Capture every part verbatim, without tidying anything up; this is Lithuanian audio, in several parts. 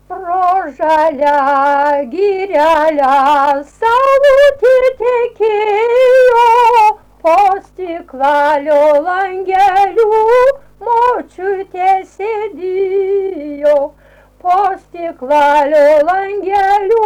Pro žalią girelę saulutė tekėjo, po stiklalio langelių močiutė sėdėjo, po stiklalio langelių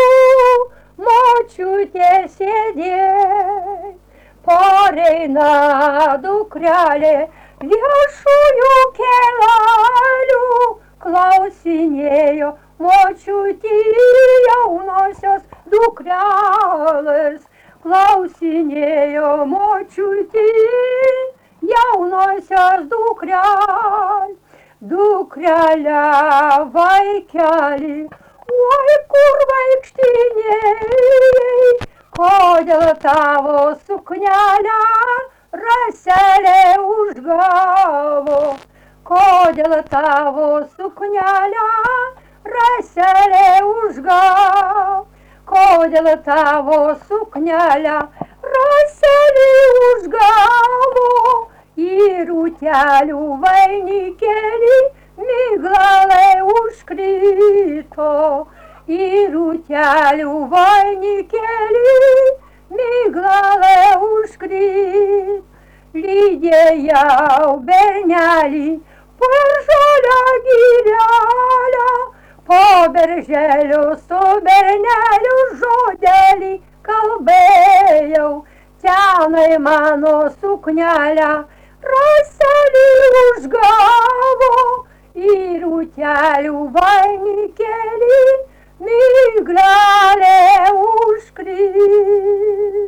močiutė sėdėjo. Pareina dukrelė viešųjų kelelių, klausinėjo močiutį jaunosios dukrelės, klausinėjo močiutį jaunosios dukrelės. Dukrelė vaikelį, oi kur vaikštinėjai, kodėl tavo suknelę raselė užgavo, kodėl tavo suknelę raselė užgavo, kodėl tavo suknelę raselė užgavo, į rūtelių vainikėlį miglalai užkrito, į rūtelių vainikėlį miglalai užkrito. Lydėjau bernelį per žalią girelę, po berželiu su berneliu žodelį kalbėjau, tenai mano suknelę raselį užgavo, į rūtelių vainikėlį miglalė užkrito.